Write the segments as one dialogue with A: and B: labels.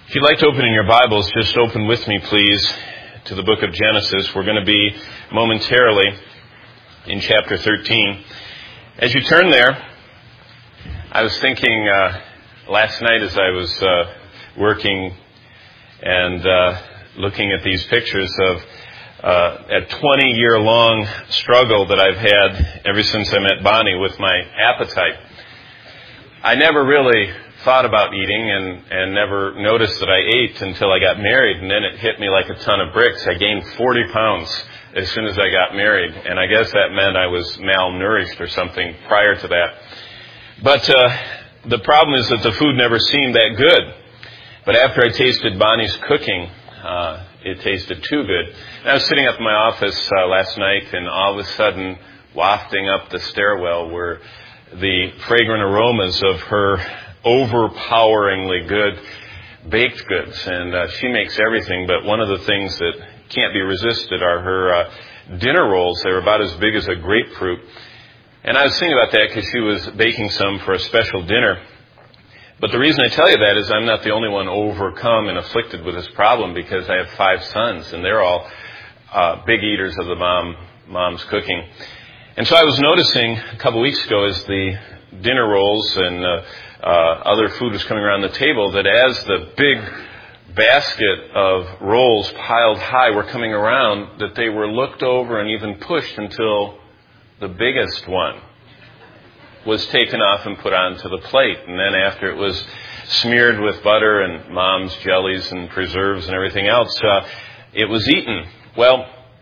A: If you'd like to open in your Bibles, just open with me, please, to the book of Genesis. We're going to be momentarily in chapter 13. As you turn there, I was thinking last night as I was working and looking at these pictures of a 20-year-long struggle that I've had ever since I met Bonnie with my appetite. I never really thought about eating and never noticed that I ate until I got married, and then it hit me like a ton of bricks. I gained 40 pounds as soon as I got married, and I guess that meant I was malnourished or something prior to that. But the problem is that the food never seemed that good. But after I tasted Bonnie's cooking, it tasted too good. And I was sitting up in my office last night, and all of a sudden, wafting up the stairwell were the fragrant aromas of her overpoweringly good baked goods. And she makes everything, but one of the things that can't be resisted are her dinner rolls. They're about as big as a grapefruit. And I was thinking about that because she was baking some for a special dinner. But the reason I tell you that is I'm not the only one overcome and afflicted with this problem, because I have 5 sons, and they're all big eaters of the mom's cooking. And so I was noticing a couple weeks ago, as the dinner rolls and other food was coming around the table, that as the big basket of rolls piled high were coming around, that they were looked over and even pushed until the biggest one was taken off and put onto the plate. And then after it was smeared with butter and mom's jellies and preserves and everything else, it was eaten. Well,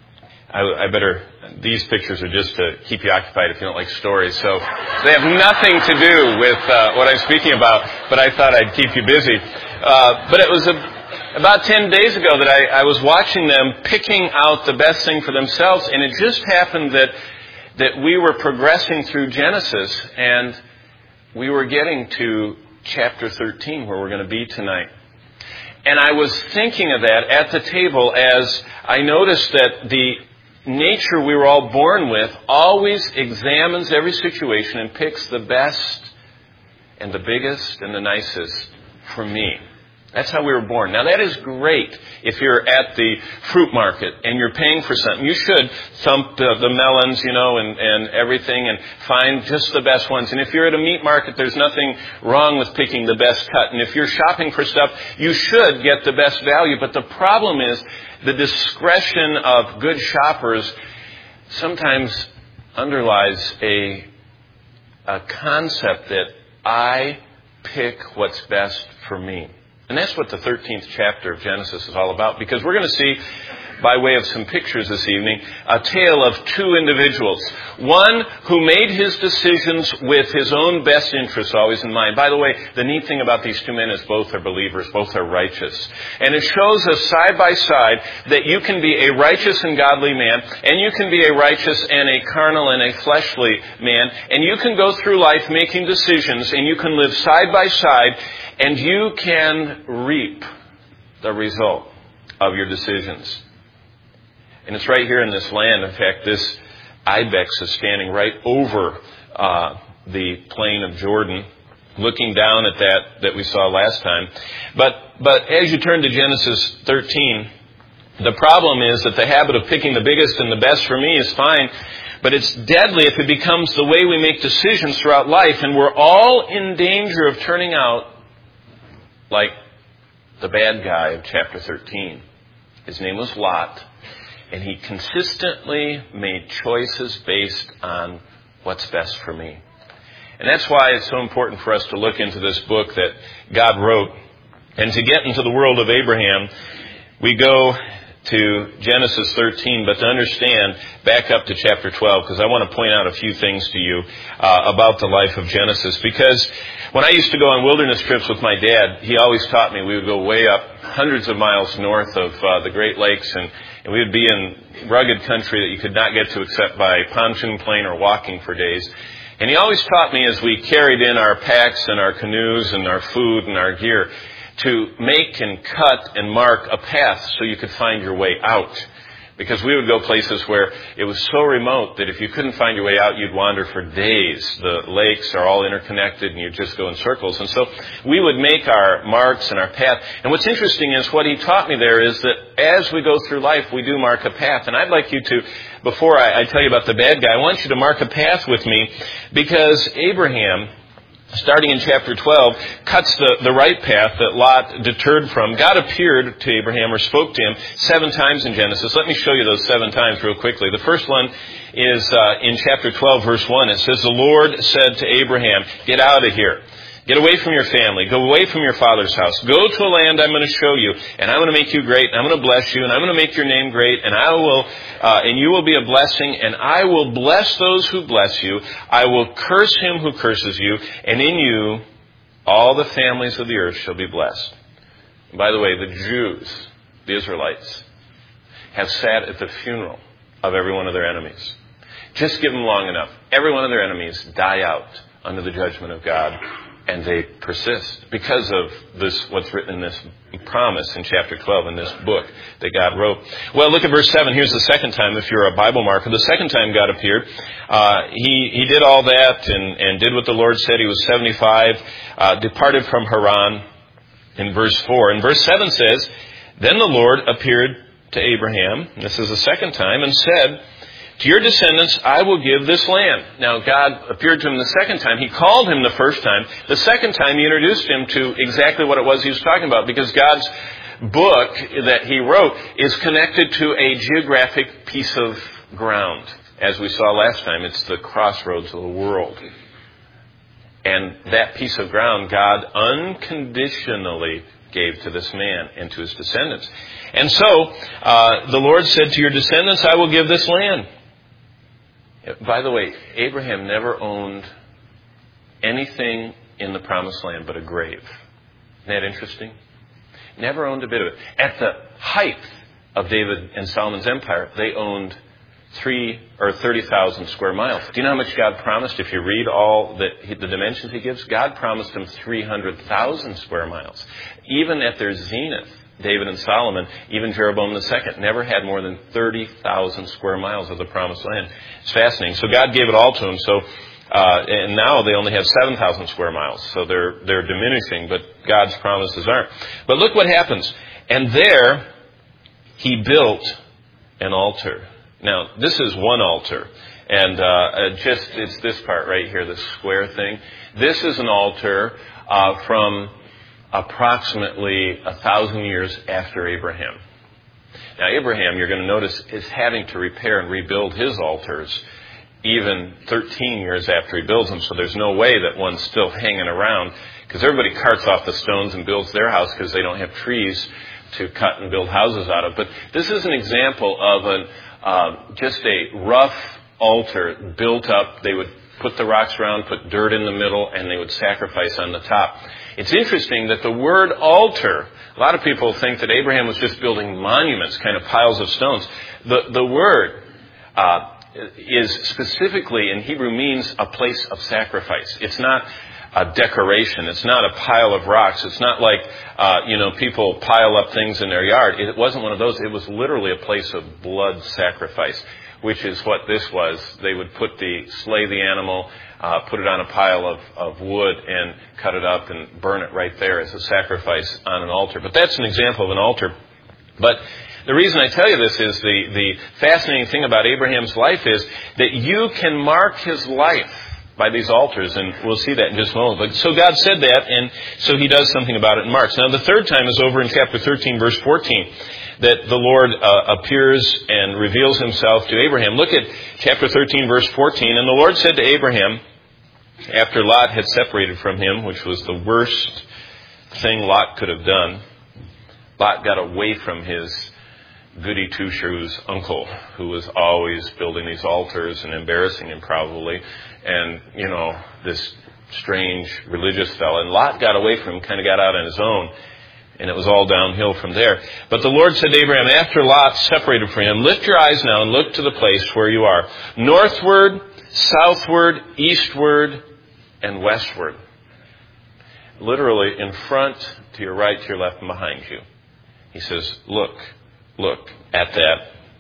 A: I better, these pictures are just to keep you occupied if you don't like stories. So they have nothing to do with what I'm speaking about, but I thought I'd keep you busy. But it was about 10 days ago that I was watching them picking out the best thing for themselves, and it just happened that we were progressing through Genesis, and we were getting to chapter 13, where we're going to be tonight. And I was thinking of that at the table as I noticed that the nature we were all born with always examines every situation and picks the best and the biggest and the nicest for me. That's how we were born. Now, that is great if you're at the fruit market and you're paying for something. You should thump the melons, and everything, and find just the best ones. And if you're at a meat market, there's nothing wrong with picking the best cut. And if you're shopping for stuff, you should get the best value. But the problem is the discretion of good shoppers sometimes underlies a concept that I pick what's best for me. And that's what the 13th chapter of Genesis is all about, because we're going to see, by way of some pictures this evening, a tale of 2 individuals. One who made his decisions with his own best interests always in mind. By the way, the neat thing about these 2 men is both are believers, both are righteous. And it shows us side by side that you can be a righteous and godly man, and you can be a righteous and a carnal and a fleshly man, and you can go through life making decisions, and you can live side by side, and you can reap the result of your decisions. And it's right here in this land. In fact, this ibex is standing right over the plain of Jordan, looking down at that we saw last time. But as you turn to Genesis 13, the problem is that the habit of picking the biggest and the best for me is fine, but it's deadly if it becomes the way we make decisions throughout life, and we're all in danger of turning out like the bad guy of chapter 13. His name was Lot, and he consistently made choices based on what's best for me. And that's why it's so important for us to look into this book that God wrote. And to get into the world of Abraham, we go to Genesis 13, but to understand, back up to chapter 12, because I want to point out a few things to you about the life of Genesis. Because when I used to go on wilderness trips with my dad, he always taught me we would go way up hundreds of miles north of the Great Lakes, and we would be in rugged country that you could not get to except by pontoon plane or walking for days. And he always taught me, as we carried in our packs and our canoes and our food and our gear, to make and cut and mark a path so you could find your way out. Because we would go places where it was so remote that if you couldn't find your way out, you'd wander for days. The lakes are all interconnected and you just go in circles. And so we would make our marks and our path. And what's interesting is what he taught me there is that as we go through life, we do mark a path. And I'd like you to, before I tell you about the bad guy, I want you to mark a path with me, because Abraham, starting in chapter 12, cuts the right path that Lot deterred from. God appeared to Abraham, or spoke to him, 7 times in Genesis. Let me show you those 7 times real quickly. The first one is in chapter 12, verse 1. It says, "The Lord said to Abraham, get out of here. Get away from your family. Go away from your father's house. Go to a land I'm going to show you, and I'm going to make you great, and I'm going to bless you, and I'm going to make your name great, and and you will be a blessing, and I will bless those who bless you. I will curse him who curses you, and in you all the families of the earth shall be blessed." And by the way, the Jews, the Israelites, have sat at the funeral of every one of their enemies. Just give them long enough. Every one of their enemies die out under the judgment of God. And they persist because of this, what's written in this promise in chapter 12 in this book that God wrote. Well, look at verse 7. Here's the second time, if you're a Bible marker. The second time God appeared, he did all that and did what the Lord said. He was 75, departed from Haran in verse 4. And verse 7 says, "Then the Lord appeared to Abraham," and this is the second time, "and said, 'To your descendants I will give this land.'" Now, God appeared to him the second time. He called him the first time. The second time, he introduced him to exactly what it was he was talking about, because God's book that he wrote is connected to a geographic piece of ground. As we saw last time, it's the crossroads of the world. And that piece of ground, God unconditionally gave to this man and to his descendants. And so, the Lord said, "To your descendants I will give this land." By the way, Abraham never owned anything in the promised land but a grave. Isn't that interesting? Never owned a bit of it. At the height of David and Solomon's empire, they owned 30,000 square miles. Do you know how much God promised? If you read all the dimensions he gives, God promised them 300,000 square miles. Even at their zenith, David and Solomon, even Jeroboam II, never had more than 30,000 square miles of the promised land. It's fascinating. So God gave it all to them. So, and now they only have 7,000 square miles. So they're diminishing, but God's promises aren't. But look what happens. "And there he built an altar." Now, this is one altar. And it's this part right here, this square thing. This is an altar from approximately 1,000 years after Abraham. Now, Abraham, you're going to notice, is having to repair and rebuild his altars even 13 years after he builds them. So there's no way that one's still hanging around, because everybody carts off the stones and builds their house because they don't have trees to cut and build houses out of. But this is an example of just a rough altar built up. They would put the rocks around, put dirt in the middle, and they would sacrifice on the top. It's interesting that the word altar, a lot of people think that Abraham was just building monuments, kind of piles of stones. The word is specifically in Hebrew means a place of sacrifice. It's not a decoration. It's not a pile of rocks. It's not like, people pile up things in their yard. It wasn't one of those. It was literally a place of blood sacrifice, which is what this was. They would slay the animal, put it on a pile of wood and cut it up and burn it right there as a sacrifice on an altar. But that's an example of an altar. But the reason I tell you this is the fascinating thing about Abraham's life is that you can mark his life by these altars, and we'll see that in just a moment. But so God said that, and so he does something about it in Mark. Now the third time is over in chapter 13, verse 14, that the Lord appears and reveals himself to Abraham. Look at chapter 13, verse 14. "And the Lord said to Abraham," after Lot had separated from him, which was the worst thing Lot could have done. Lot got away from his goody two-shoes uncle, who was always building these altars and embarrassing him probably, and, this strange religious fellow. And Lot got away from him, kind of got out on his own, and it was all downhill from there. But the Lord said to Abraham, after Lot separated from him, "Lift your eyes now and look to the place where you are, northward, southward, eastward, and westward." Literally in front, to your right, to your left, and behind you. He says, look at that.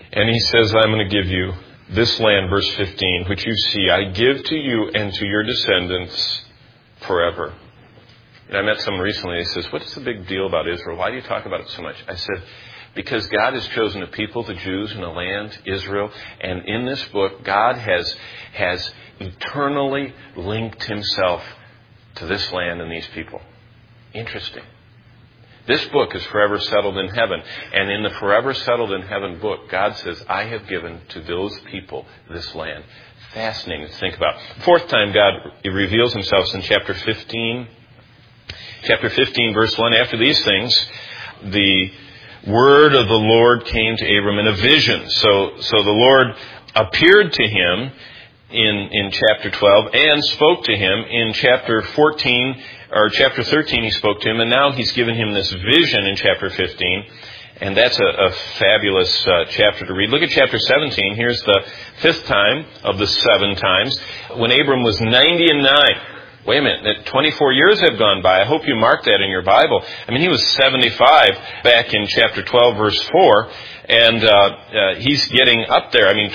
A: And he says, I'm going to give you this land, verse 15, which you see, I give to you and to your descendants forever. And I met someone recently, he says, what's the big deal about Israel? Why do you talk about it so much? I said, because God has chosen a people, the Jews, and a land, Israel. And in this book, God has eternally linked himself to this land and these people. Interesting. This book is forever settled in heaven. And in the forever settled in heaven book, God says, I have given to those people this land. Fascinating to think about. Fourth time God reveals himself is in chapter 15. Chapter 15, verse 1. After these things, the word of the Lord came to Abram in a vision. So the Lord appeared to him in chapter 12 and spoke to him in chapter 14 or chapter 13. He spoke to him, and now he's given him this vision in chapter 15, and that's a fabulous chapter to read. Look at chapter 17. Here's the fifth time of the 7 times when Abram was 90 and 9. Wait a minute, 24 years have gone by. I hope you marked that in your Bible. I mean, he was 75 back in chapter 12, verse 4, and he's getting up there. I mean,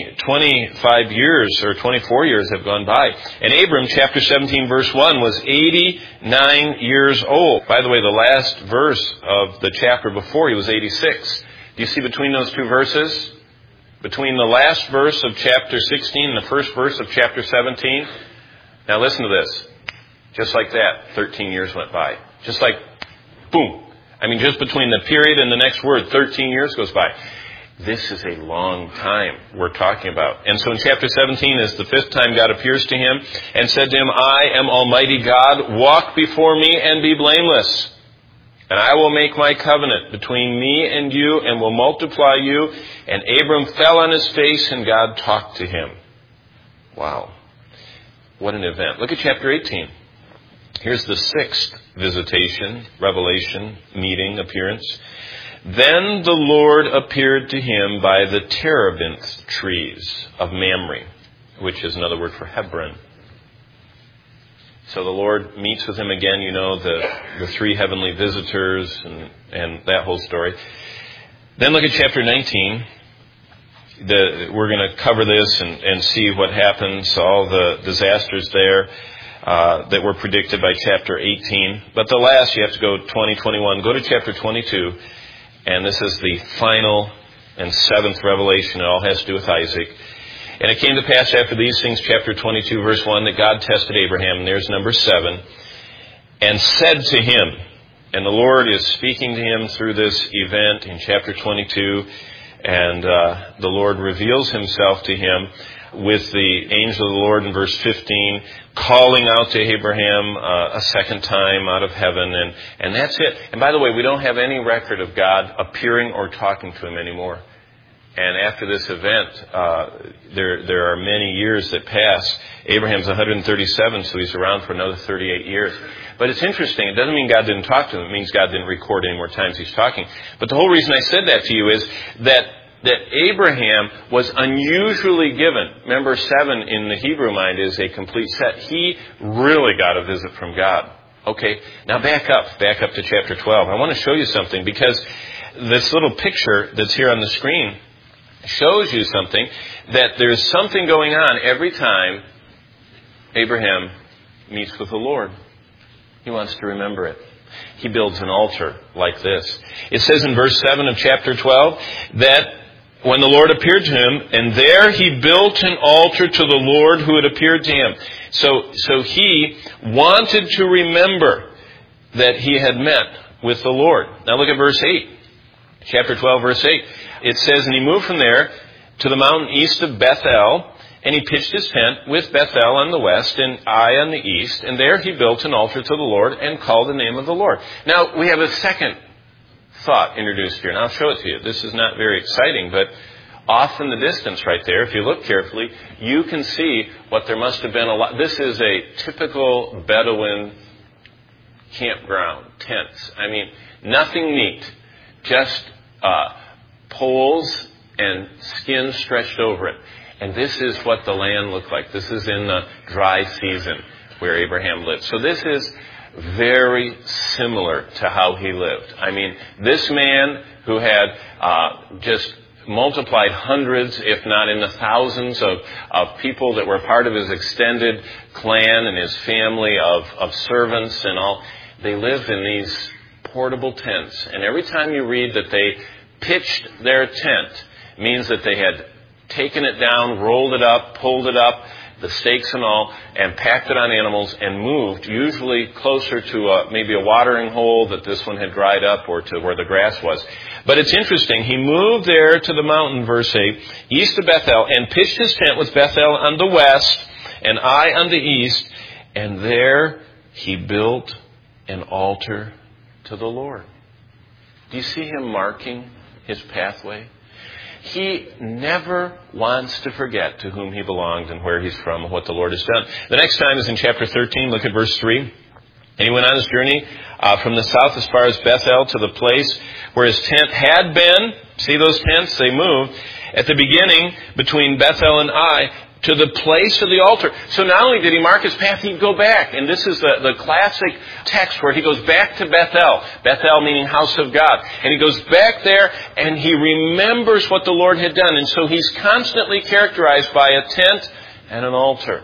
A: 25 years or 24 years have gone by. And Abram, chapter 17, verse 1, was 89 years old. By the way, the last verse of the chapter before, he was 86. Do you see between those two verses? Between the last verse of chapter 16 and the first verse of chapter 17? Now listen to this. Just like that, 13 years went by. Just like, boom. I mean, just between the period and the next word, 13 years goes by. This is a long time we're talking about. And so in chapter 17 is the fifth time God appears to him and said to him, I am Almighty God. Walk before me and be blameless. And I will make my covenant between me and you and will multiply you. And Abram fell on his face and God talked to him. Wow. What an event. Look at chapter 18. Here's the sixth visitation, revelation, meeting, appearance. Then the Lord appeared to him by the terebinth trees of Mamre, which is another word for Hebron. So the Lord meets with him again, you know, the 3 heavenly visitors and that whole story. Then look at chapter 19. We're going to cover this and see what happens, all the disasters there that were predicted by chapter 18. But the last, you have to go 20, 21. Go to chapter 22, and this is the final and 7th revelation. It all has to do with Isaac. And it came to pass after these things, chapter 22, verse 1, that God tested Abraham, and there's number 7, and said to him, and the Lord is speaking to him through this event in chapter 22, and the Lord reveals himself to him with the angel of the Lord in verse 15, calling out to Abraham a second time out of heaven. And that's it. And by the way, we don't have any record of God appearing or talking to him anymore. And after this event, there are many years that pass. Abraham's 137, so he's around for another 38 years. But it's interesting. It doesn't mean God didn't talk to him. It means God didn't record any more times he's talking. But the whole reason I said that to you is that Abraham was unusually given. Remember, 7 in the Hebrew mind is a complete set. He really got a visit from God. Okay, now back up to chapter 12. I want to show you something because this little picture that's here on the screen shows you something, that there's something going on every time Abraham meets with the Lord. He wants to remember it. He builds an altar like this. It says in verse 7 of chapter 12 that when the Lord appeared to him, and there he built an altar to the Lord who had appeared to him. So he wanted to remember that he had met with the Lord. Now look at verse 8. Chapter 12, verse 8. It says, and he moved from there to the mountain east of Bethel, and he pitched his tent with Bethel on the west and Ai on the east, and there he built an altar to the Lord and called the name of the Lord. Now, we have a second thought introduced here, and I'll show it to you. This is not very exciting, but off in the distance right there, if you look carefully, you can see what there must have been a lot. This is a typical Bedouin campground, tents. I mean, nothing neat, just poles and skins stretched over it. And this is what the land looked like. This is in the dry season where Abraham lived. So this is very similar to how he lived. I mean, this man who had just multiplied hundreds, if not in the thousands, of people that were part of his extended clan and his family of servants and all. They lived in these portable tents. And every time you read that they pitched their tent, it means that they had taken it down, rolled it up, pulled it up, the stakes and all, and packed it on animals and moved, usually closer to maybe a watering hole that this one had dried up or to where the grass was. But it's interesting. He moved there to the mountain, verse 8, east of Bethel, and pitched his tent with Bethel on the west and Ai on the east, and there he built an altar to the Lord. Do you see him marking his pathway? He never wants to forget to whom he belongs and where he's from and what the Lord has done. The next time is in chapter 13. Look at verse 3. And he went on his journey from the south as far as Bethel to the place where his tent had been. See those tents? They moved. At the beginning between Bethel and Ai, to the place of the altar. So not only did he mark his path, he'd go back. And this is the classic text where he goes back to Bethel. Bethel meaning house of God. And he goes back there and he remembers what the Lord had done. And so he's constantly characterized by a tent and an altar.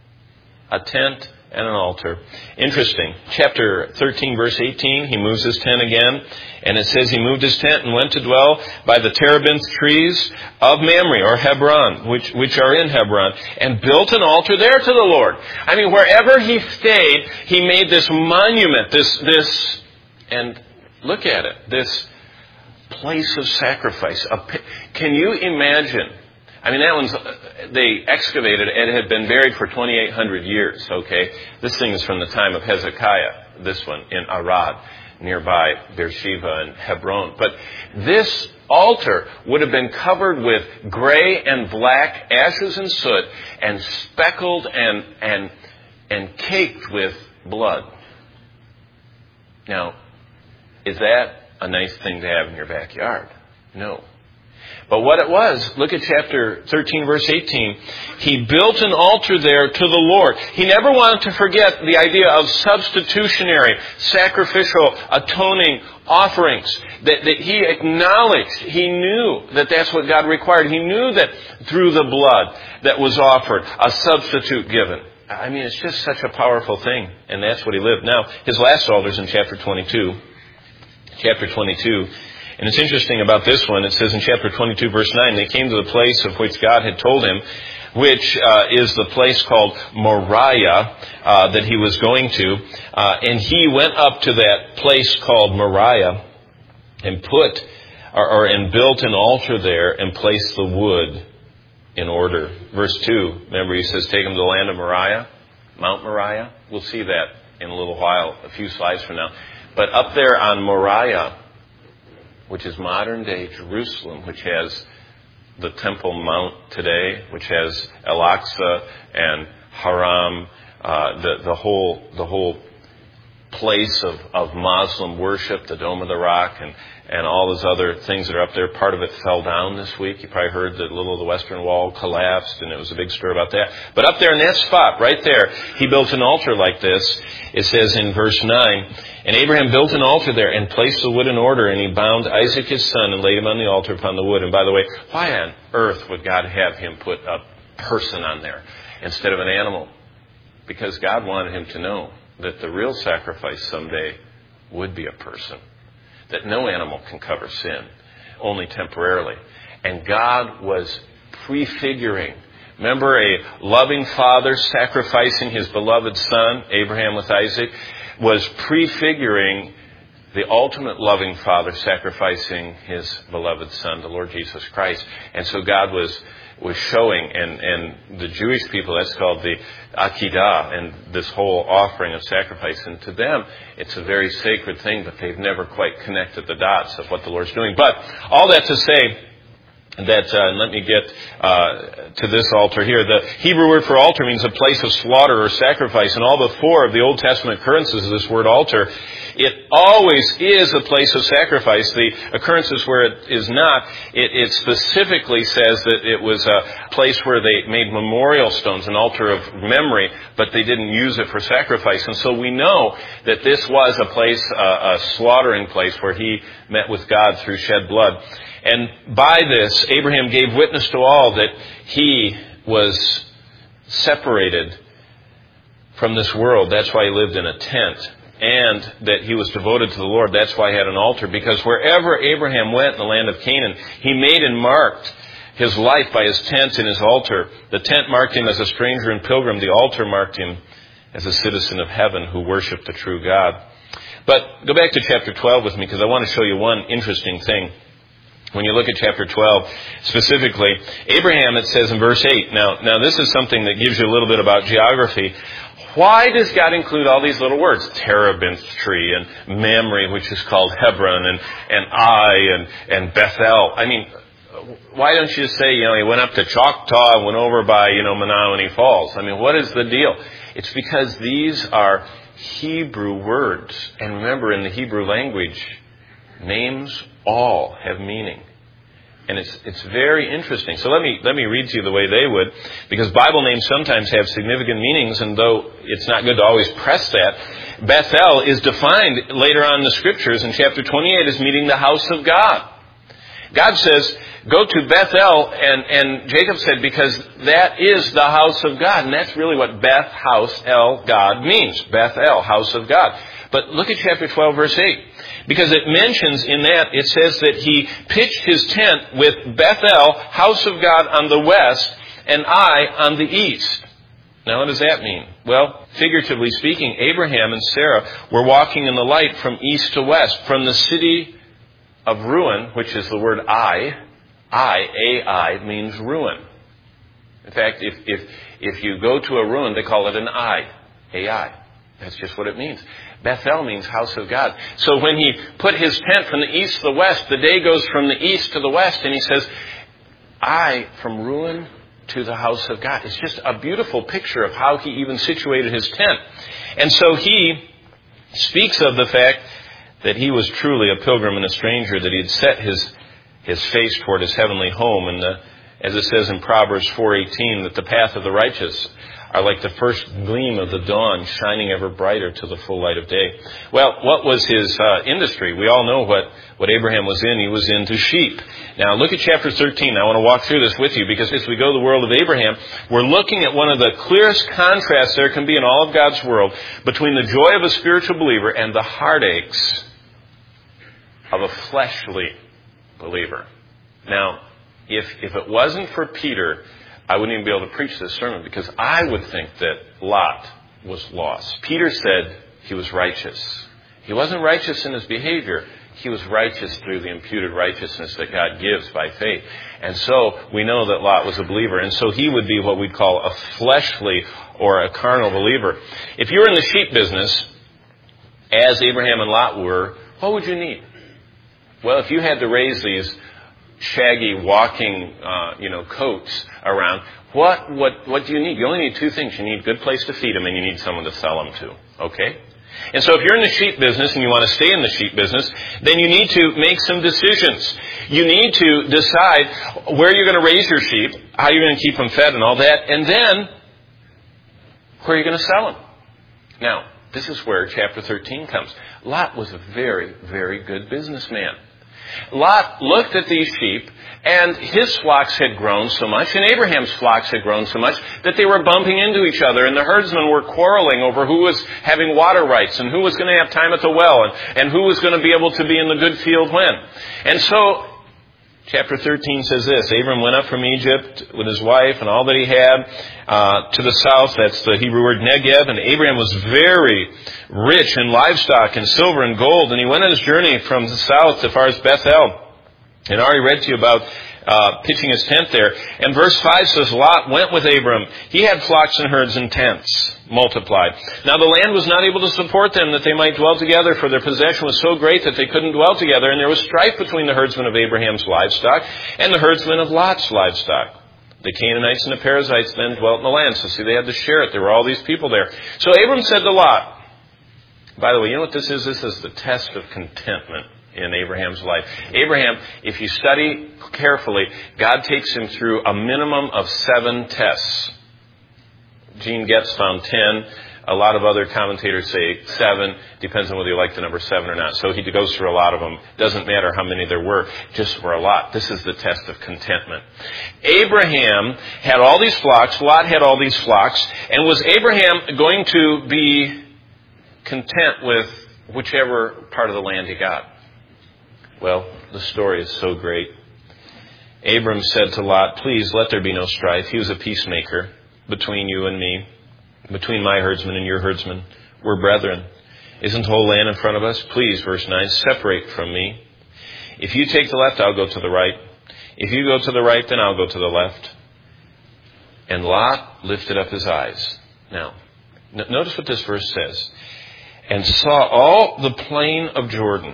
A: A tent and an altar. Interesting. Chapter 13, verse 18, he moves his tent again. And it says he moved his tent and went to dwell by the terebinth trees of Mamre, or Hebron, which are in Hebron, and built an altar there to the Lord. I mean, wherever he stayed, he made this monument, this, and look at it, this place of sacrifice. Can you imagine? I mean, that one's, they excavated it, and it had been buried for 2,800 years, okay? This thing is from the time of Hezekiah, this one, in Arad, nearby Beersheba and Hebron. But this altar would have been covered with gray and black ashes and soot and speckled and caked with blood. Now, is that a nice thing to have in your backyard? No. But what it was, look at chapter 13, verse 18. He built an altar there to the Lord. He never wanted to forget the idea of substitutionary, sacrificial, atoning offerings. That he acknowledged, he knew that that's what God required. He knew that through the blood that was offered, a substitute given. I mean, it's just such a powerful thing. And that's what he lived. Now, his last altar is in chapter 22. Chapter 22. And it's interesting about this one. It says in chapter 22, verse 9, they came to the place of which God had told him, which is the place called Moriah that he was going to. And he went up to that place called Moriah and and built an altar there and placed the wood in order. Verse 2, remember he says, take him to the land of Moriah, Mount Moriah. We'll see that in a little while, a few slides from now. But up there on Moriah, which is modern-day Jerusalem, which has the Temple Mount today, which has Al-Aqsa and Haram, the whole place of Muslim worship, the Dome of the Rock, and all those other things that are up there. Part of it fell down this week. You probably heard that a little of the Western Wall collapsed, and it was a big stir about that. But up there in that spot, right there, he built an altar like this. It says in verse 9, and Abraham built an altar there and placed the wood in order, and he bound Isaac his son and laid him on the altar upon the wood. And by the way, why on earth would God have him put a person on there instead of an animal? Because God wanted him to know that the real sacrifice someday would be a person. That no animal can cover sin, only temporarily. And God was prefiguring. Remember a loving father sacrificing his beloved son, Abraham with Isaac, was prefiguring the ultimate loving father sacrificing his beloved son, the Lord Jesus Christ. And so God was showing, and the Jewish people, that's called the Akedah, and this whole offering of sacrifice. And to them, it's a very sacred thing, but they've never quite connected the dots of what the Lord's doing. But all that to say that, let me get to this altar here. The Hebrew word for altar means a place of slaughter or sacrifice. And all but four of the Old Testament occurrences of this word altar, it always is a place of sacrifice. The occurrences where it is not, it specifically says that it was a place where they made memorial stones, an altar of memory, but they didn't use it for sacrifice. And so we know that this was a place, a slaughtering place where he met with God through shed blood. And by this, Abraham gave witness to all that he was separated from this world. That's why he lived in a tent. And that he was devoted to the Lord. That's why he had an altar. Because wherever Abraham went in the land of Canaan, he made and marked his life by his tent and his altar. The tent marked him as a stranger and pilgrim. The altar marked him as a citizen of heaven who worshiped the true God. But go back to chapter 12 with me, because I want to show you one interesting thing. When you look at chapter 12, specifically, Abraham, it says in verse 8. Now this is something that gives you a little bit about geography. Why does God include all these little words? Terebinth tree and Mamre, which is called Hebron, and Ai and Bethel. I mean, why don't you say, he went up to Choctaw and went over by, Menominee Falls? I mean, what is the deal? It's because these are Hebrew words. And remember, in the Hebrew language, names all have meaning. And it's very interesting. So let me read to you the way they would, because Bible names sometimes have significant meanings, and though it's not good to always press that, Bethel is defined later on in the Scriptures in chapter 28 as meaning the house of God. God says, go to Bethel, and Jacob said, because that is the house of God. And that's really what Beth, house, El, God means. Bethel, house of God. But look at chapter 12, verse 8. Because it mentions in that, it says that he pitched his tent with Bethel, house of God, on the west, and Ai on the east. Now, what does that mean? Well, figuratively speaking, Abraham and Sarah were walking in the light from east to west, from the city of ruin, which is the word Ai. Ai means ruin. In fact, if you go to a ruin, they call it an Ai. Ai. That's just what it means. Bethel means house of God. So when he put his tent from the east to the west, the day goes from the east to the west, and he says, Ai, from ruin to the house of God. It's just a beautiful picture of how he even situated his tent. And so he speaks of the fact that he was truly a pilgrim and a stranger, that he had set his face toward his heavenly home. And as it says in Proverbs 4:18, that the path of the righteous are like the first gleam of the dawn, shining ever brighter to the full light of day. Well, what was his industry? We all know what Abraham was in. He was into sheep. Now, look at chapter 13. I want to walk through this with you, because as we go to the world of Abraham, we're looking at one of the clearest contrasts there can be in all of God's world between the joy of a spiritual believer and the heartaches of a fleshly believer. Now, if it wasn't for Peter, I wouldn't even be able to preach this sermon, because I would think that Lot was lost. Peter said he was righteous. He wasn't righteous in his behavior. He was righteous through the imputed righteousness that God gives by faith. And so we know that Lot was a believer. And so he would be what we'd call a fleshly or a carnal believer. If you were in the sheep business, as Abraham and Lot were, what would you need? Well, if you had to raise these shaggy walking, coats around, what do you need? You only need two things. You need a good place to feed them, and you need someone to sell them to. Okay? And so if you're in the sheep business and you want to stay in the sheep business, then you need to make some decisions. You need to decide where you're going to raise your sheep, how you're going to keep them fed and all that, and then where you're going to sell them. Now, this is where chapter 13 comes. Lot was a very, very good businessman. Lot looked at these sheep, and his flocks had grown so much, and Abraham's flocks had grown so much, that they were bumping into each other, and the herdsmen were quarreling over who was having water rights, and who was going to have time at the well, and who was going to be able to be in the good field when. And so, chapter 13 says this: Abram went up from Egypt with his wife and all that he had to the south. That's the Hebrew word Negev. And Abraham was very rich in livestock and silver and gold. And he went on his journey from the south as far as Bethel. And I already read to you about pitching his tent there. And verse 5 says, Lot went with Abram. He had flocks and herds and tents multiplied. Now the land was not able to support them, that they might dwell together, for their possession was so great that they couldn't dwell together. And there was strife between the herdsmen of Abraham's livestock and the herdsmen of Lot's livestock. The Canaanites and the Perizzites then dwelt in the land. So see, they had to share it. There were all these people there. So Abram said to Lot, by the way, you know what this is? This is the test of contentment in Abraham's life. Abraham, if you study carefully, God takes him through a minimum of 7 tests. Gene Getz found 10. A lot of other commentators say 7. Depends on whether you like the number 7 or not. So he goes through a lot of them. Doesn't matter how many there were. Just were a lot. This is the test of contentment. Abraham had all these flocks. Lot had all these flocks. And was Abraham going to be content with whichever part of the land he got? Well, the story is so great. Abram said to Lot, please let there be no strife. He was a peacemaker between you and me, between my herdsmen and your herdsmen. We're brethren. Isn't the whole land in front of us? Please, verse 9, separate from me. If you take the left, I'll go to the right. If you go to the right, then I'll go to the left. And Lot lifted up his eyes. Now, notice what this verse says. And saw all the plain of Jordan,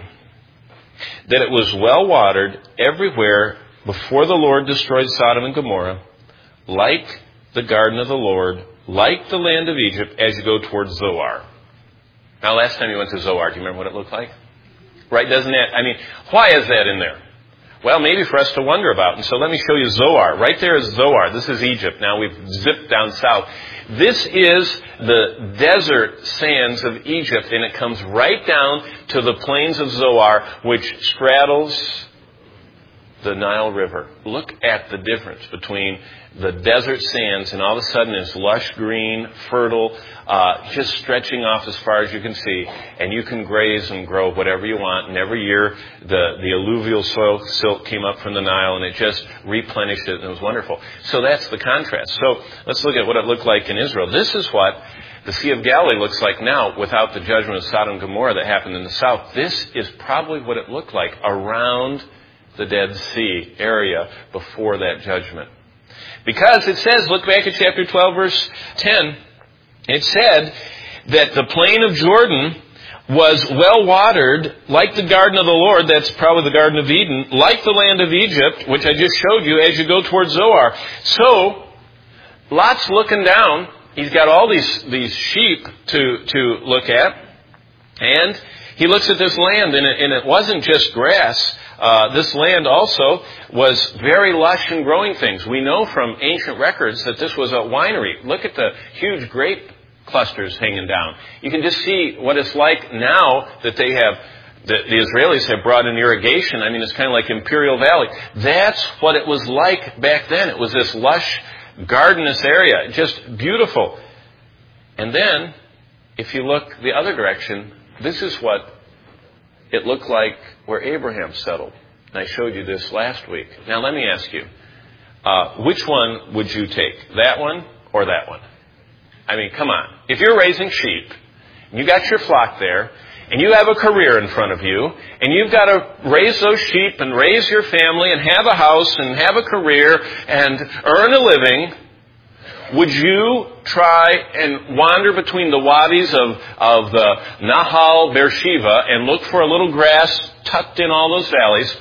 A: that it was well watered everywhere before the Lord destroyed Sodom and Gomorrah, like the garden of the Lord, like the land of Egypt, as you go towards Zoar. Now, last time you went to Zoar, do you remember what it looked like? Right, doesn't that? Why is that in there? Well, maybe for us to wonder about. And so let me show you Zoar. Right there is Zoar. This is Egypt. Now we've zipped down south. This is the desert sands of Egypt, and it comes right down to the plains of Zoar, which straddles the Nile River. Look at the difference between the desert sands and all of a sudden it's lush green, fertile, just stretching off as far as you can see, and you can graze and grow whatever you want. And every year the alluvial silt came up from the Nile and it just replenished it, and it was wonderful. So that's the contrast. So let's look at what it looked like in Israel. This is what the Sea of Galilee looks like now without the judgment of Sodom and Gomorrah that happened in the south. This is probably what it looked like around the Dead Sea area before that judgment. Because it says, look back at chapter 12, verse 10, it said that the plain of Jordan was well watered like the garden of the Lord, that's probably the Garden of Eden, like the land of Egypt, which I just showed you as you go towards Zoar. So, Lot's looking down. He's got all these sheep to look at. And he looks at this land, and it wasn't just grass. This land also was very lush in growing things. We know from ancient records that this was a winery. Look at the huge grape clusters hanging down. You can just see what it's like now that they have, the Israelis have brought in irrigation. It's kind of like Imperial Valley. That's what it was like back then. It was this lush, gardenous area, just beautiful. And then, if you look the other direction, this is what it looked like where Abraham settled. And I showed you this last week. Now let me ask you, which one would you take? That one or that one? Come on. If you're raising sheep, and you got your flock there, and you have a career in front of you, and you've got to raise those sheep and raise your family and have a house and have a career and earn a living, would you try and wander between the wadis of the Nahal Beersheba and look for a little grass tucked in all those valleys?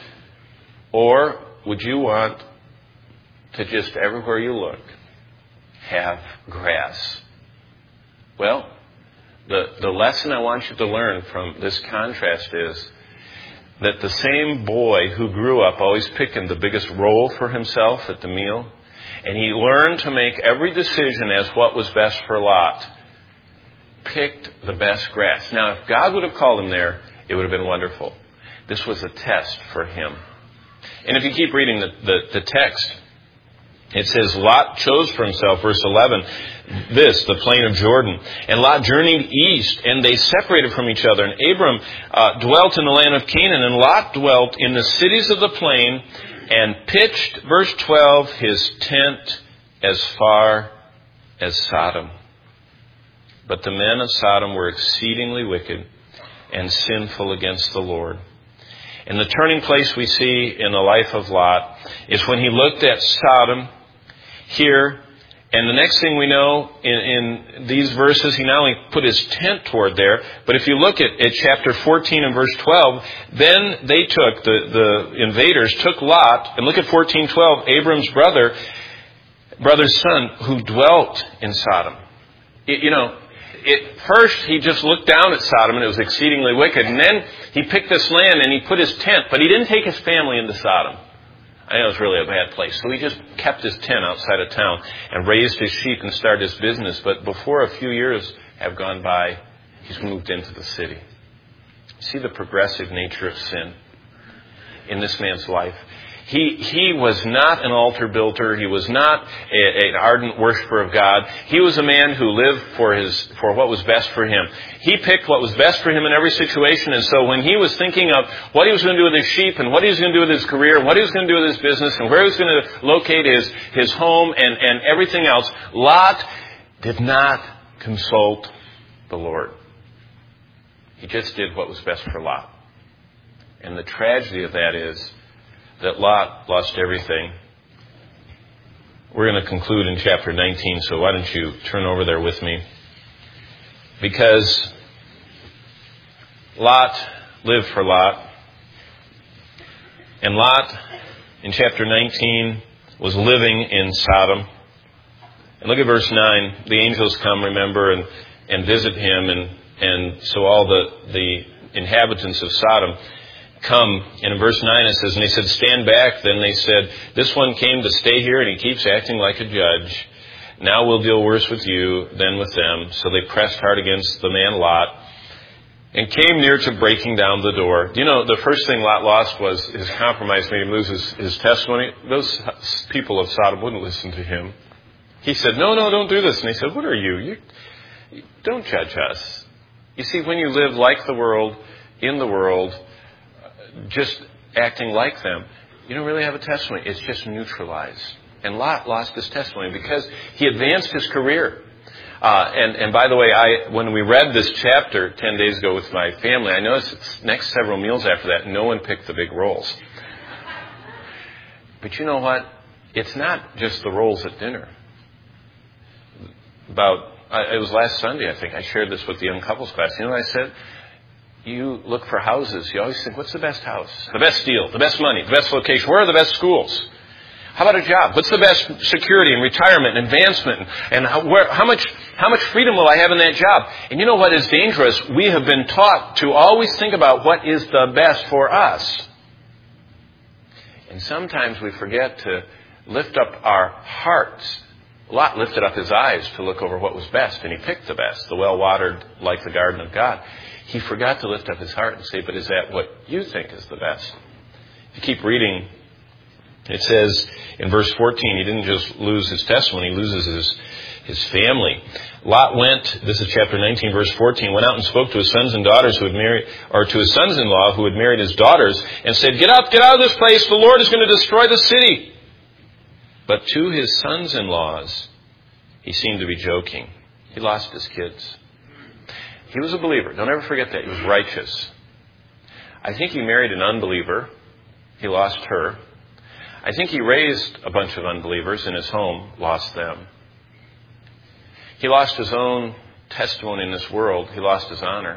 A: Or would you want to just everywhere you look have grass? Well, the lesson I want you to learn from this contrast is that the same boy who grew up always picking the biggest roll for himself at the meal, and he learned to make every decision as what was best for Lot, picked the best grass. Now, if God would have called him there, it would have been wonderful. This was a test for him. And if you keep reading the text, it says, Lot chose for himself, verse 11, the plain of Jordan. And Lot journeyed east, and they separated from each other. And Abram dwelt in the land of Canaan, and Lot dwelt in the cities of the plain, and pitched, verse 12, his tent as far as Sodom. But the men of Sodom were exceedingly wicked and sinful against the Lord. And the turning place we see in the life of Lot is when he looked at Sodom here, and the next thing we know in these verses, he not only put his tent toward there, but if you look at chapter 14 and verse 12, then they took, the invaders took Lot, and look at 14:12, Abram's brother's son, who dwelt in Sodom. First he just looked down at Sodom and it was exceedingly wicked, and then he picked this land and he put his tent, but he didn't take his family into Sodom. I know it was really a bad place. So he just kept his tent outside of town and raised his sheep and started his business. But before a few years have gone by. He's moved into the city. See the progressive nature of sin in this man's life. He was not an altar builder. He was not an ardent worshiper of God. He was a man who lived for what was best for him. He picked what was best for him in every situation. And so when he was thinking of what he was going to do with his sheep and what he was going to do with his career and what he was going to do with his business and where he was going to locate his home and everything else, Lot did not consult the Lord. He just did what was best for Lot. And the tragedy of that is that Lot lost everything. We're going to conclude in chapter 19, so why don't you turn over there with me? Because Lot lived for Lot. And Lot, in chapter 19, was living in Sodom. And look at verse 9. The angels come, remember, and visit him. And so all the inhabitants of Sodom come. And in verse 9 it says, and they said, stand back. Then they said, this one came to stay here and he keeps acting like a judge. Now we'll deal worse with you than with them. So they pressed hard against the man Lot and came near to breaking down the door. You know, the first thing Lot lost was his compromise made him lose his testimony. Those people of Sodom wouldn't listen to him. He said, no, don't do this. And they said, what are you? You don't judge us. You see, when you live like the world, in the world, just acting like them, you don't really have a testimony. It's just neutralized. And Lot lost his testimony because he advanced his career. And by the way, when we read this chapter 10 days ago with my family, I noticed it's next several meals after that, no one picked the big rolls. But you know what? It's not just the rolls at dinner. It was last Sunday, I think. I shared this with the young couples class. You know what I said? You look for houses. You always think, what's the best house? The best deal, the best money, the best location. Where are the best schools? How about a job? What's the best security and retirement and advancement? And how much freedom will I have in that job? And you know what is dangerous? We have been taught to always think about what is the best for us. And sometimes we forget to lift up our hearts. Lot lifted up his eyes to look over what was best, and he picked the best, the well-watered, like the garden of God. He forgot to lift up his heart and say, but is that what you think is the best? If you keep reading, it says in verse 14, he didn't just lose his testimony, he loses his family. Lot went, this is chapter 19, verse 14, went out and spoke to his sons and daughters who had married, or to his sons-in-law who had married his daughters, and said, get out of this place, the Lord is going to destroy the city. But to his sons-in-laws, he seemed to be joking. He lost his kids. He was a believer. Don't ever forget that. He was righteous. I think he married an unbeliever. He lost her. I think he raised a bunch of unbelievers in his home, lost them. He lost his own testimony in this world. He lost his honor.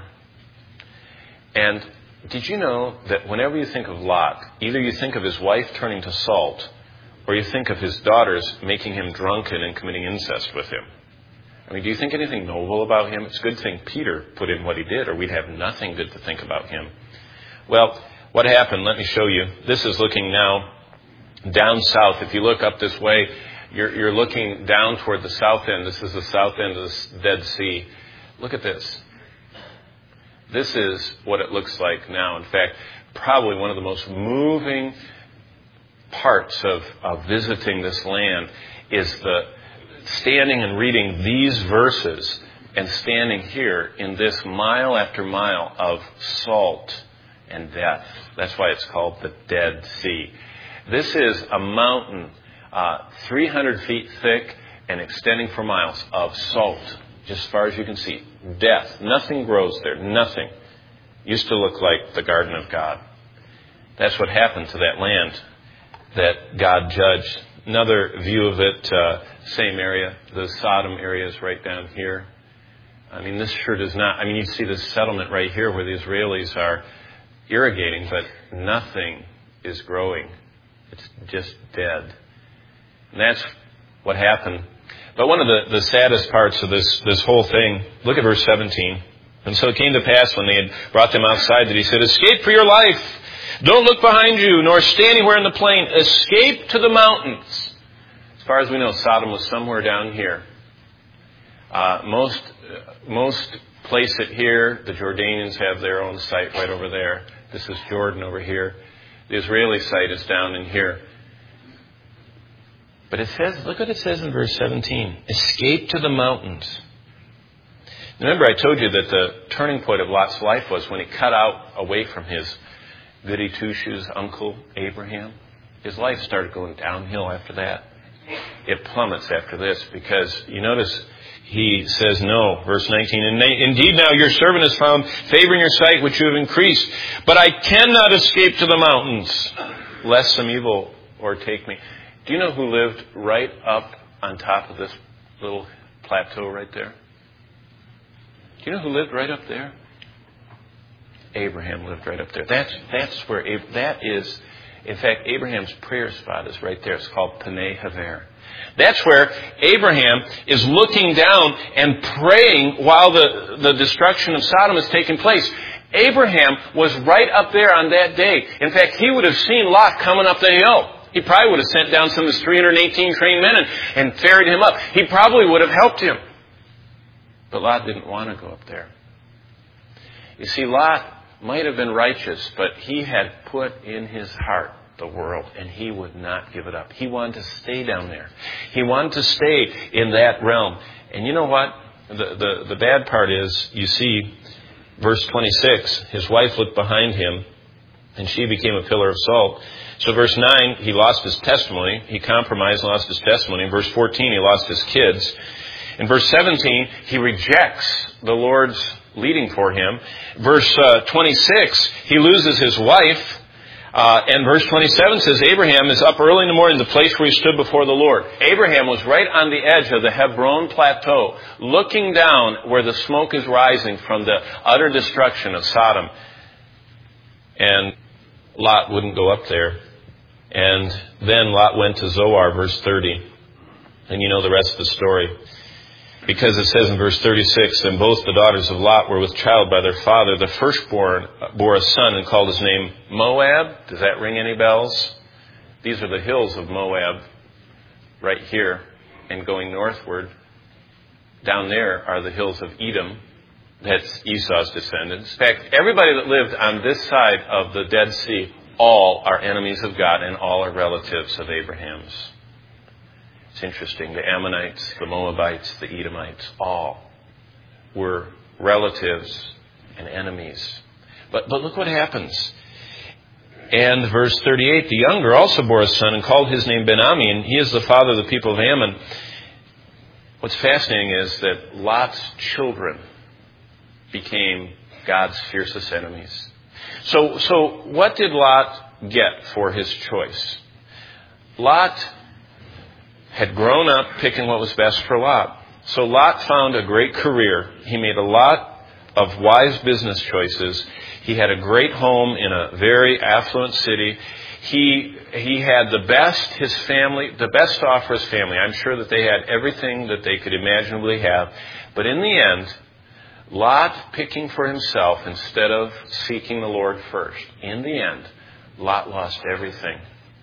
A: And did you know that whenever you think of Lot, either you think of his wife turning to salt, or you think of his daughters making him drunken and committing incest with him. I mean, do you think anything noble about him? It's a good thing Peter put in what he did, or we'd have nothing good to think about him. Well, what happened? Let me show you. This is looking now down south. If you look up this way, you're looking down toward the south end. This is the south end of the Dead Sea. Look at this. This is what it looks like now. In fact, probably one of the most moving parts of visiting this land is the standing and reading these verses and standing here in this mile after mile of salt and death. That's why it's called the Dead Sea. This is a mountain 300 feet thick and extending for miles of salt, just as far as you can see. Death. Nothing grows there. Nothing. Used to look like the Garden of God. That's what happened to that land that God judged. Another view of it, same area. The Sodom area is right down here. I mean, this sure does not... I mean, you see this settlement right here where the Israelis are irrigating, but nothing is growing. It's just dead. And that's what happened. But one of the saddest parts of this whole thing, look at verse 17. And so it came to pass when they had brought them outside that he said, escape for your life. Don't look behind you, nor stay anywhere in the plain. Escape to the mountains. As far as we know, Sodom was somewhere down here. Most most place it here. The Jordanians have their own site right over there. This is Jordan over here. The Israeli site is down in here. But it says, look what it says in verse 17. Escape to the mountains. Remember I told you that the turning point of Lot's life was when he cut out away from his goody two-shoes uncle Abraham. His life started going downhill after that. It plummets after this because you notice he says no. Verse 19, indeed now your servant has found favor in your sight which you have increased, but I cannot escape to the mountains lest some evil overtake me. Do you know who lived right up on top of this little plateau right there? Do you know who lived right up there? Abraham lived right up there. That's where that is. In fact, Abraham's prayer spot is right there. It's called Panei Haver. That's where Abraham is looking down and praying while the destruction of Sodom is taking place. Abraham was right up there on that day. In fact, he would have seen Lot coming up the hill. He probably would have sent down some of his 318 trained men and ferried him up. He probably would have helped him. But Lot didn't want to go up there. You see, Lot might have been righteous, but he had put in his heart the world, and he would not give it up. He wanted to stay down there. He wanted to stay in that realm. And you know what? The bad part is, you see, verse 26, his wife looked behind him, and she became a pillar of salt. So verse 9, he lost his testimony. He compromised and lost his testimony. In verse 14, he lost his kids. In verse 17, he rejects the Lord's leading for him. Verse 26, he loses his wife. And verse 27 says, Abraham is up early in the morning, the place where he stood before the Lord. Abraham was right on the edge of the Hebron plateau, looking down where the smoke is rising from the utter destruction of Sodom. And Lot wouldn't go up there. And then Lot went to Zoar, verse 30. And you know the rest of the story. Because it says in verse 36, and both the daughters of Lot were with child by their father. The firstborn bore a son and called his name Moab. Does that ring any bells? These are the hills of Moab right here. And going northward, down there are the hills of Edom. That's Esau's descendants. In fact, everybody that lived on this side of the Dead Sea, all are enemies of God and all are relatives of Abraham's. It's interesting. The Ammonites, the Moabites, the Edomites, all were relatives and enemies. But look what happens. And verse 38, the younger also bore a son and called his name Ben-Ami, and he is the father of the people of Ammon. What's fascinating is that Lot's children became God's fiercest enemies. So what did Lot get for his choice? Lot had grown up picking what was best for Lot. So Lot found a great career. He made a lot of wise business choices. He had a great home in a very affluent city. He had the best to offer his family. I'm sure that they had everything that they could imaginably have. But in the end, Lot picking for himself instead of seeking the Lord first. In the end, Lot lost everything.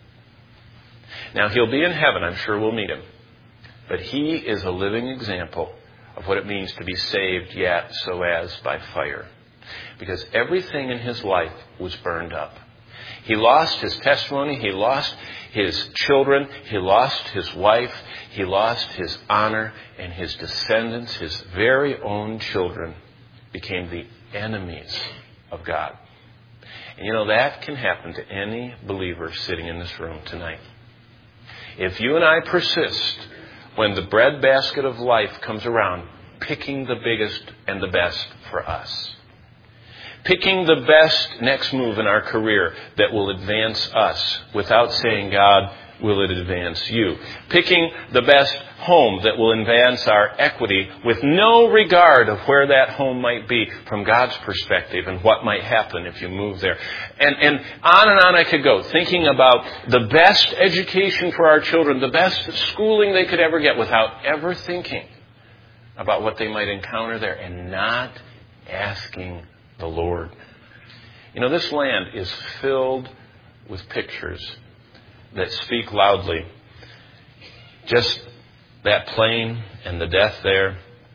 A: Now, he'll be in heaven. I'm sure we'll meet him. But he is a living example of what it means to be saved, yet so as by fire. Because everything in his life was burned up. He lost his testimony. He lost his children. He lost his wife. He lost his honor. And his descendants, his very own children, became the enemies of God. And you know, that can happen to any believer sitting in this room tonight. If you and I persist when the breadbasket of life comes around, picking the biggest and the best for us, picking the best next move in our career that will advance us without saying, God, will it advance you? Picking the best home that will advance our equity with no regard of where that home might be from God's perspective and what might happen if you move there. And on I could go, thinking about the best education for our children, the best schooling they could ever get without ever thinking about what they might encounter there and not asking the Lord. You know, this land is filled with pictures that speak loudly. Just that plane and the death there.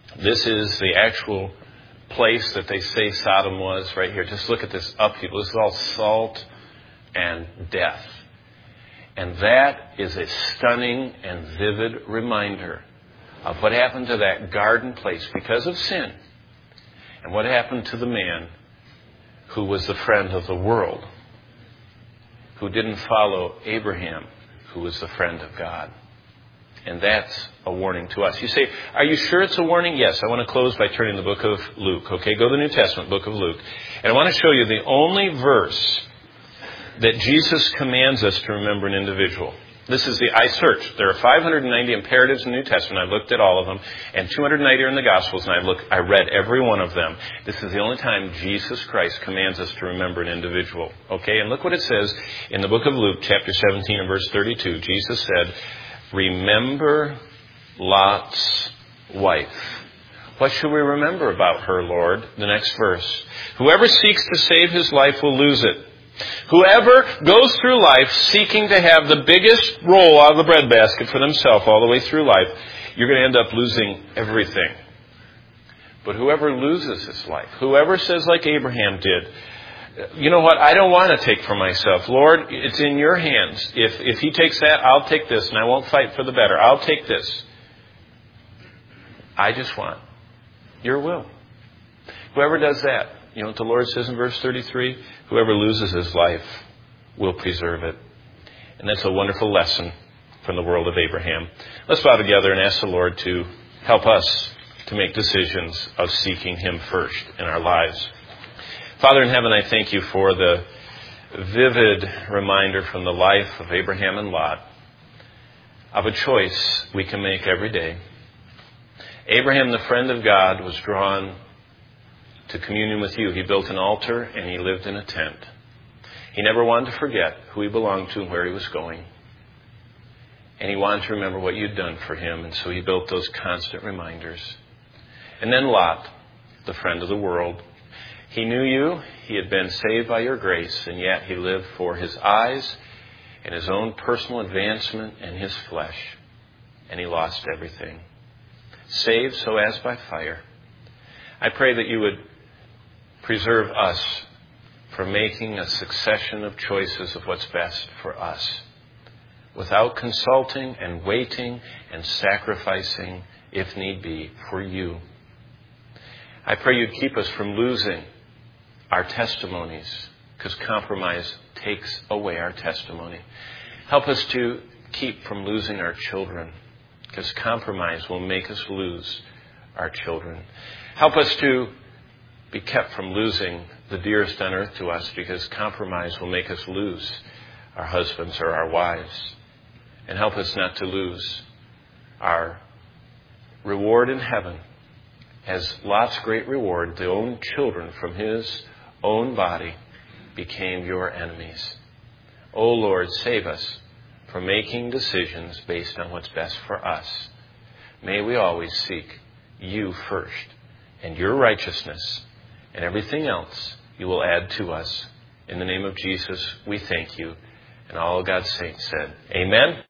A: This is the actual place that they say Sodom was right here. Just look at this upheaval. This is all salt and death. And that is a stunning and vivid reminder of what happened to that garden place because of sin. And what happened to the man who was the friend of the world, who didn't follow Abraham, who was the friend of God. And that's a warning to us. You say, are you sure it's a warning? Yes. I want to close by turning to the book of Luke. Okay, go to the New Testament, book of Luke. And I want to show you the only verse that Jesus commands us to remember an individual. I searched. There are 590 imperatives in the New Testament. I looked at all of them. And 290 are in the Gospels, and I read every one of them. This is the only time Jesus Christ commands us to remember an individual. Okay, and look what it says in the book of Luke, chapter 17 and verse 32. Jesus said, remember Lot's wife. What should we remember about her, Lord? The next verse. Whoever seeks to save his life will lose it. Whoever goes through life seeking to have the biggest roll out of the breadbasket for themselves all the way through life, you're going to end up losing everything. But whoever loses his life, whoever says like Abraham did, you know what, I don't want to take for myself. Lord, it's in your hands. If he takes that, I'll take this, and I won't fight for the better. I'll take this. I just want your will. Whoever does that, you know what the Lord says in verse 33? Whoever loses his life will preserve it. And that's a wonderful lesson from the world of Abraham. Let's bow together and ask the Lord to help us to make decisions of seeking him first in our lives. Father in heaven, I thank you for the vivid reminder from the life of Abraham and Lot of a choice we can make every day. Abraham, the friend of God, was drawn to communion with you. He built an altar and he lived in a tent. He never wanted to forget who he belonged to and where he was going. And he wanted to remember what you'd done for him, and so he built those constant reminders. And then Lot, the friend of the world, he knew you, he had been saved by your grace, and yet he lived for his eyes and his own personal advancement and his flesh. And he lost everything. Saved so as by fire. I pray that you would preserve us from making a succession of choices of what's best for us, without consulting and waiting and sacrificing, if need be, for you. I pray you'd keep us from losing our testimonies, because compromise takes away our testimony. Help us to keep from losing our children, because compromise will make us lose our children. Help us to be kept from losing the dearest on earth to us, because compromise will make us lose our husbands or our wives. And help us not to lose our reward in heaven, as Lot's great reward, the own children from his own body, became your enemies. O Lord, save us from making decisions based on what's best for us. May we always seek you first and your righteousness, and everything else you will add to us. In the name of Jesus, we thank you. And all God's saints said, amen.